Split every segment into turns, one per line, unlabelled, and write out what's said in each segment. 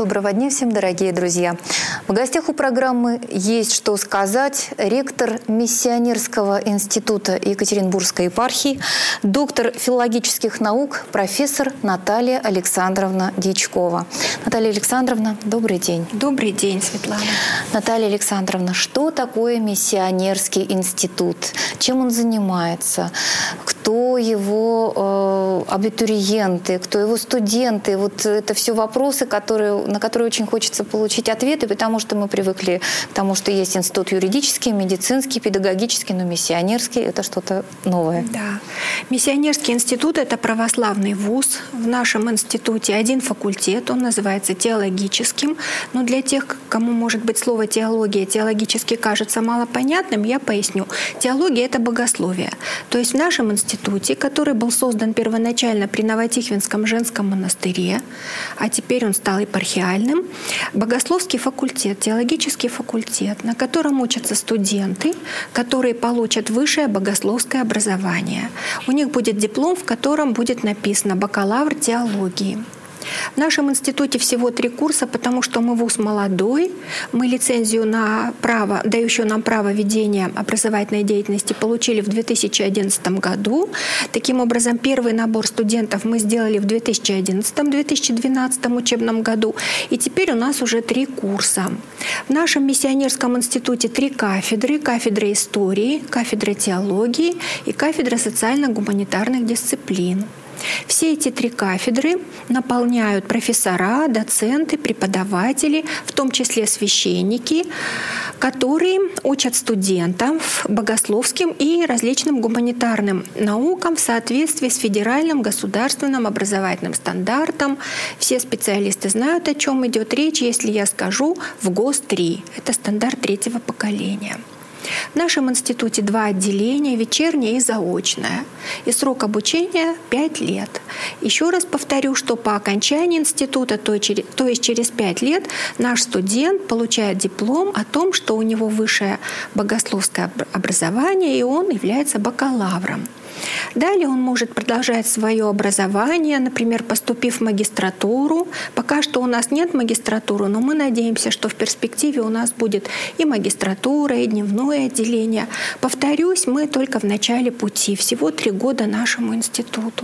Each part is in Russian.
Доброго дня всем, дорогие друзья. В гостях у программы «Есть что сказать» ректор Миссионерского института Екатеринбургской епархии, доктор филологических наук, профессор Наталья Александровна Дьячкова. Наталья Александровна, добрый день.
Добрый день, Светлана.
Наталья Александровна, что такое Миссионерский институт? Чем он занимается? Кто его абитуриенты, кто его студенты? Вот это все вопросы, на которые очень хочется получить ответы, потому что мы привыкли к тому, что есть институт юридический, медицинский, педагогический, но миссионерский – это что-то новое.
Да. Миссионерский институт – это православный вуз. В нашем институте один факультет, он называется теологическим. Но для тех, кому, может быть, слово «теология» теологически кажется малопонятным, я поясню. Теология – это богословие. То есть в нашем институте, который был создан первоначально при Новотихвинском женском монастыре, а теперь он стал епархиальным, богословский факультет, теологический факультет, на котором учатся студенты, которые получат высшее богословское образование. У них будет диплом, в котором будет написано «бакалавр теологии». В нашем институте всего 3 курса, потому что мы вуз молодой, мы лицензию на право, дающую нам право ведения образовательной деятельности, получили в 2011 году. Таким образом, первый набор студентов мы сделали в 2011-2012 учебном году, и теперь у нас уже 3 курса. В нашем миссионерском институте 3 кафедры: кафедра истории, кафедра теологии и кафедра социально-гуманитарных дисциплин. Все эти 3 кафедры наполняют профессора, доценты, преподаватели, в том числе священники, которые учат студентов богословским и различным гуманитарным наукам в соответствии с федеральным государственным образовательным стандартом. Все специалисты знают, о чем идет речь, если я скажу в ГОС-3. Это стандарт 3-го поколения. В нашем институте 2 отделения: вечернее и заочное. И срок обучения 5 лет. Еще раз повторю, что по окончании института, то есть через 5 лет, наш студент получает диплом о том, что у него высшее богословское образование, и он является бакалавром. Далее он может продолжать свое образование, например, поступив в магистратуру. Пока что у нас нет магистратуры, но мы надеемся, что в перспективе у нас будет и магистратура, и дневное отделение. Повторюсь, мы только в начале пути, всего 3 года нашему институту.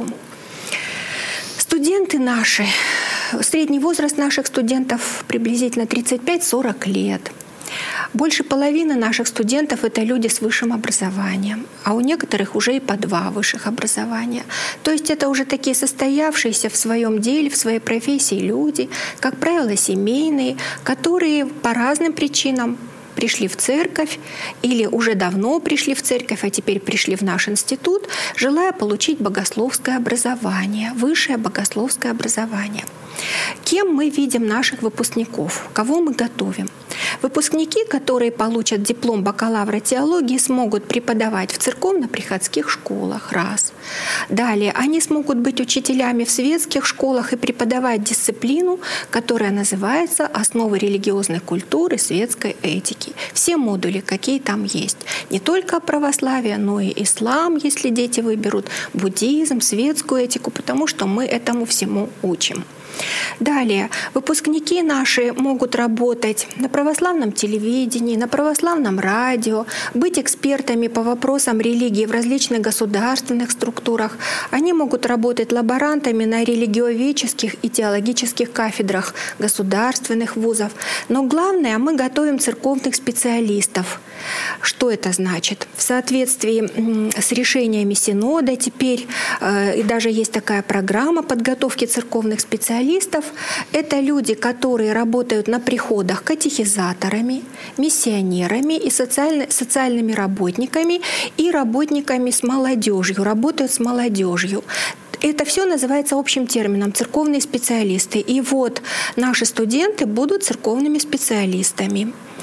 Студенты наши, средний возраст наших студентов приблизительно 35-40 лет. Больше половины наших студентов — это люди с высшим образованием, а у некоторых уже и по 2 высших образования. То есть это уже такие состоявшиеся в своем деле, в своей профессии люди, как правило, семейные, которые по разным причинам пришли в церковь или уже давно пришли в церковь, а теперь пришли в наш институт, желая получить богословское образование, высшее богословское образование. Кем мы видим наших выпускников? Кого мы готовим? Выпускники, которые получат диплом бакалавра теологии, смогут преподавать в церковно-приходских школах. Раз. Далее, они смогут быть учителями в светских школах и преподавать дисциплину, которая называется «Основы религиозной культуры, светской этики». Все модули, какие там есть. Не только православие, но и ислам, если дети выберут, буддизм, светскую этику, потому что мы этому всему учим. Далее, выпускники наши могут работать на православном телевидении, на православном радио, быть экспертами по вопросам религии в различных государственных структурах. Они могут работать лаборантами на религиоведческих и теологических кафедрах государственных вузов. Но главное, мы готовим церковных специалистов. Что это значит? В соответствии с решениями Синода теперь и даже есть такая программа подготовки церковных специалистов. Это люди, которые работают на приходах катехизаторами, миссионерами и социальными работниками и работниками с молодежью, работают с молодежью. Это все называется общим термином «церковные специалисты». И вот наши студенты будут церковными специалистами.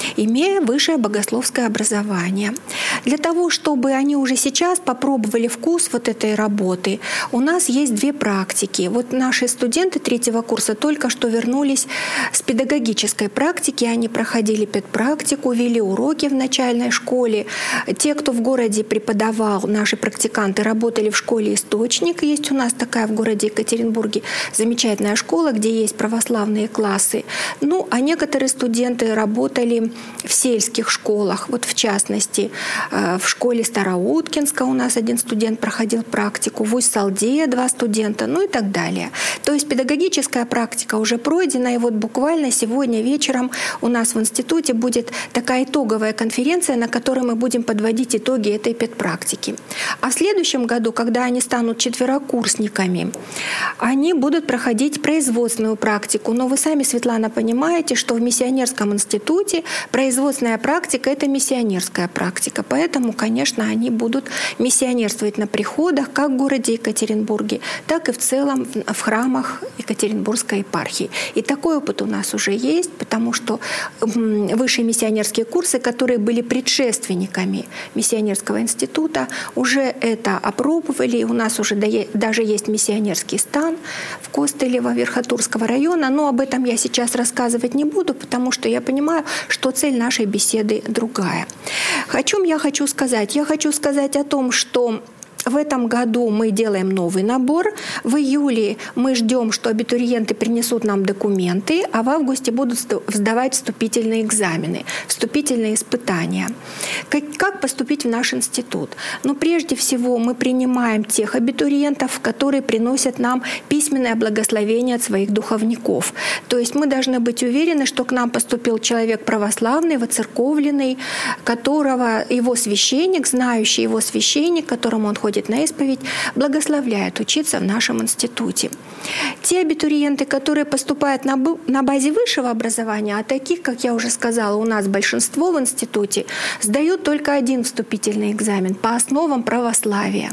имея высшее богословское образование. Для того, чтобы они уже сейчас попробовали вкус вот этой работы, у нас есть 2 практики. Вот наши студенты 3-го курса только что вернулись с педагогической практики. Они проходили педпрактику, вели уроки в начальной школе. Те, кто в городе преподавал, наши практиканты, работали в школе «Источник». Есть у нас такая в городе Екатеринбурге замечательная школа, где есть православные классы. Ну, а некоторые студенты работали в сельских школах. Вот в частности, в школе Староуткинска у нас 1 студент проходил практику, в Усть-Салде 2 студента, ну и так далее. То есть педагогическая практика уже пройдена, и вот буквально сегодня вечером у нас в институте будет такая итоговая конференция, на которой мы будем подводить итоги этой педпрактики. А в следующем году, когда они станут 4-курсниками, они будут проходить производственную практику. Но вы сами, Светлана, понимаете, что в миссионерском институте производственная практика — это миссионерская практика. Поэтому, конечно, они будут миссионерствовать на приходах как в городе Екатеринбурге, так и в целом в храмах Екатеринбургской епархии. И такой опыт у нас уже есть, потому что высшие миссионерские курсы, которые были предшественниками миссионерского института, уже это опробовали. У нас уже даже есть миссионерский стан в Костылево Верхотурского района. Но об этом я сейчас рассказывать не буду, потому что я понимаю, что цель нашей беседы другая. О чем я хочу сказать? Я хочу сказать о том, что в этом году мы делаем новый набор. В июле мы ждем, что абитуриенты принесут нам документы, а в августе будут сдавать вступительные экзамены, вступительные испытания. Как поступить в наш институт? Ну, прежде всего, мы принимаем тех абитуриентов, которые приносят нам письменное благословение от своих духовников. То есть мы должны быть уверены, что к нам поступил человек православный, воцерковленный, которого его священник, знающий его священник, которому он ходит на исповедь, благословляет учиться в нашем институте. Те абитуриенты, которые поступают на базе высшего образования, а таких, как я уже сказала, у нас большинство в институте, сдают только 1 вступительный экзамен по основам православия.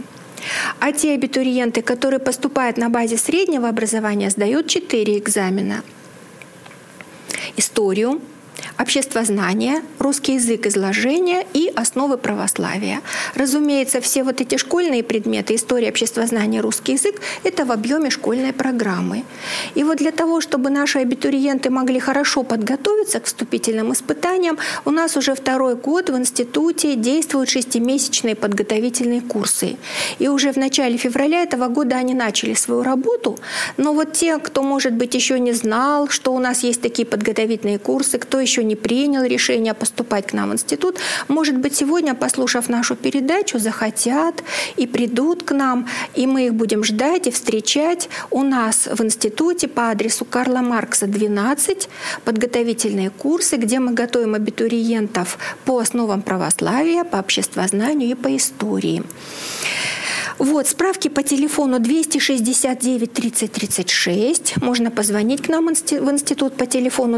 А те абитуриенты, которые поступают на базе среднего образования, сдают 4 экзамена. Историю, обществознание, русский язык, изложение и основы православия. Разумеется, все вот эти школьные предметы, история, обществознание, русский язык, это в объеме школьной программы. И вот для того, чтобы наши абитуриенты могли хорошо подготовиться к вступительным испытаниям, у нас уже 2-й год в институте действуют 6-месячные подготовительные курсы. И уже в начале февраля этого года они начали свою работу. Но вот те, кто, может быть, еще не знал, что у нас есть такие подготовительные курсы, кто еще не принял решение поступать к нам в институт, может быть, сегодня, послушав нашу передачу, захотят и придут к нам, и мы их будем ждать и встречать у нас в институте по адресу Карла Маркса, 12, подготовительные курсы, где мы готовим абитуриентов по основам православия, по обществознанию и по истории. Вот, справки по телефону 269 30 36. Можно позвонить к нам в институт по телефону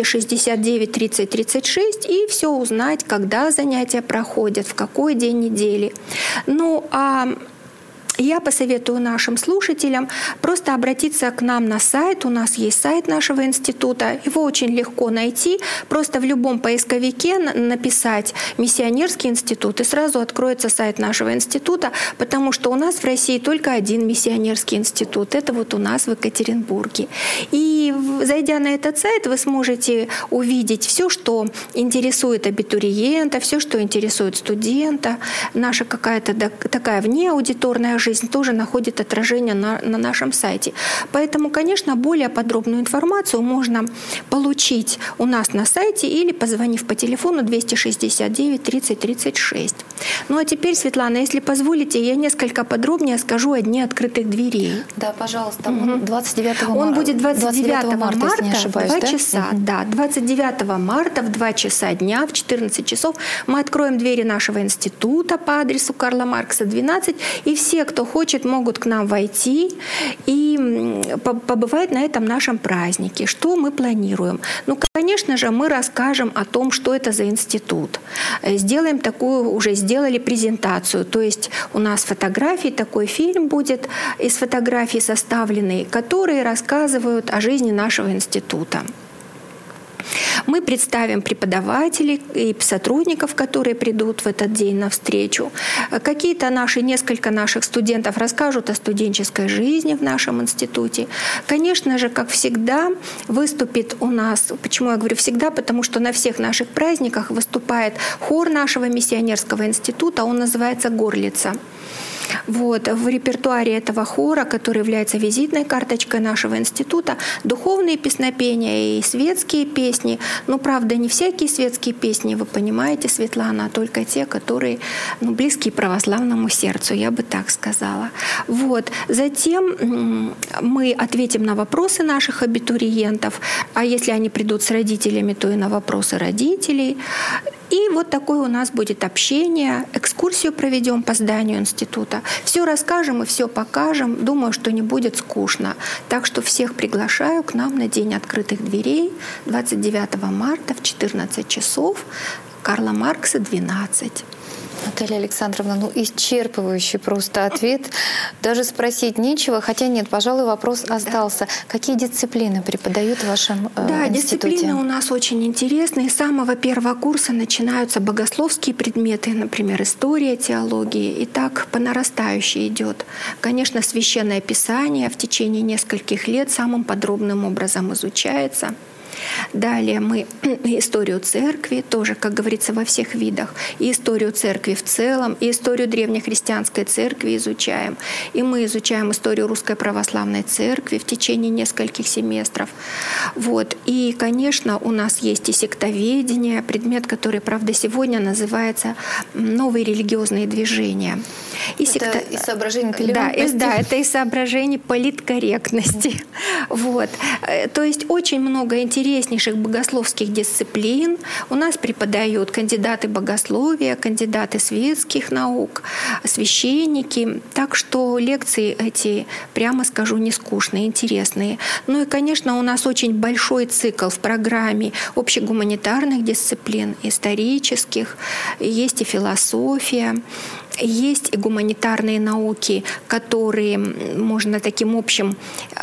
269 30 36 и все узнать, когда занятия проходят, в какой день недели. Ну, а я посоветую нашим слушателям просто обратиться к нам на сайт. У нас есть сайт нашего института. Его очень легко найти. Просто в любом поисковике написать «Миссионерский институт», и сразу откроется сайт нашего института, потому что у нас в России только 1 миссионерский институт. Это вот у нас в Екатеринбурге. И зайдя на этот сайт, вы сможете увидеть все, что интересует абитуриента, все, что интересует студента. Наша какая-то такая внеаудиторная жизнь тоже находит отражение на нашем сайте. Поэтому, конечно, более подробную информацию можно получить у нас на сайте или позвонив по телефону 269 30 36. Ну а теперь, Светлана, если позволите, я несколько подробнее скажу о Дне открытых дверей.
Да, пожалуйста. 29 марта.
Он будет 29 марта
если не ошибаюсь,
в 2
да?
часа. Да, 29 марта в 2 часа дня, в 14 часов мы откроем двери нашего института по адресу Карла Маркса, 12, и все, кто хочет, могут к нам войти и побывать на этом нашем празднике. Что мы планируем? Ну, конечно же, мы расскажем о том, что это за институт. Сделали презентацию. То есть у нас фотографии, такой фильм будет из фотографий составленный, которые рассказывают о жизни нашего института. Мы представим преподавателей и сотрудников, которые придут в этот день на встречу. Несколько наших студентов расскажут о студенческой жизни в нашем институте. Конечно же, как всегда, выступит у нас, почему я говорю всегда, потому что на всех наших праздниках выступает хор нашего миссионерского института, он называется «Горлица». Вот. В репертуаре этого хора, который является визитной карточкой нашего института, духовные песнопения и светские песни. Но, правда, не всякие светские песни, вы понимаете, Светлана, а только те, которые близки православному сердцу, я бы так сказала. Вот. Затем мы ответим на вопросы наших абитуриентов, а если они придут с родителями, то и на вопросы родителей. И вот такое у нас будет общение, экскурсию проведем по зданию института. Все расскажем и все покажем. Думаю, что не будет скучно. Так что всех приглашаю к нам на День открытых дверей 29 марта в 14 часов, Карла Маркса, 12.
Наталья Александровна, исчерпывающий просто ответ. Даже спросить нечего, хотя нет, пожалуй, вопрос остался. Какие дисциплины преподают в вашем институте?
Дисциплины у нас очень интересные. С самого первого курса начинаются богословские предметы, например, история, теология. И так по нарастающей идет. Конечно, Священное Писание в течение нескольких лет самым подробным образом изучается. Далее мы историю церкви, тоже, как говорится, во всех видах, и историю церкви в целом, и историю древнехристианской церкви изучаем. И мы изучаем историю Русской Православной Церкви в течение нескольких семестров. Вот. И, конечно, у нас есть и сектоведение, предмет, который, правда, сегодня называется «Новые религиозные движения».
Это из соображений толерантности?
Да, это из соображений политкорректности. Вот. То есть очень много интереснейших богословских дисциплин. У нас преподают кандидаты богословия, кандидаты светских наук, священники. Так что лекции эти, прямо скажу, не скучные, интересные. Ну и, конечно, у нас очень большой цикл в программе общегуманитарных дисциплин, исторических, есть и философия. Есть и гуманитарные науки, которые можно таким общим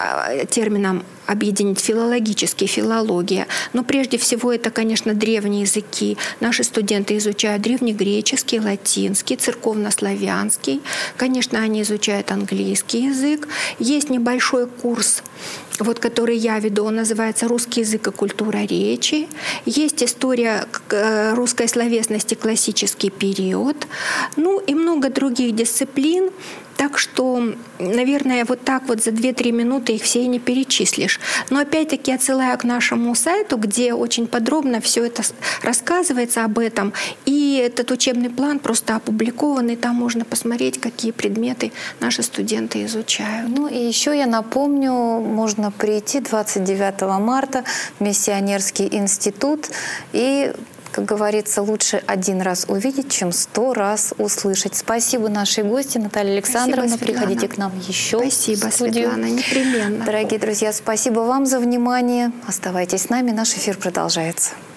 термином объединить: филологические, филология. Но прежде всего это, конечно, древние языки. Наши студенты изучают древнегреческий, латинский, церковнославянский. Конечно, они изучают английский язык. Есть небольшой курс, который я веду, он называется «Русский язык и культура речи». Есть история русской словесности, классический период. Ну и много других дисциплин. Так что, наверное, вот так вот за 2-3 минуты их все и не перечислишь. Но опять-таки отсылаю к нашему сайту, где очень подробно все это рассказывается об этом. И этот учебный план просто опубликован, и там можно посмотреть, какие предметы наши студенты изучают.
Ну и еще я напомню, можно прийти 29 марта в Миссионерский институт и, как говорится, лучше один раз увидеть, чем 100 раз услышать. Спасибо нашей гости Наталье Александровне.
Спасибо,
приходите к нам еще.
Спасибо,
в студию.
Светлана, непременно.
Дорогие друзья, спасибо вам за внимание. Оставайтесь с нами, наш эфир продолжается.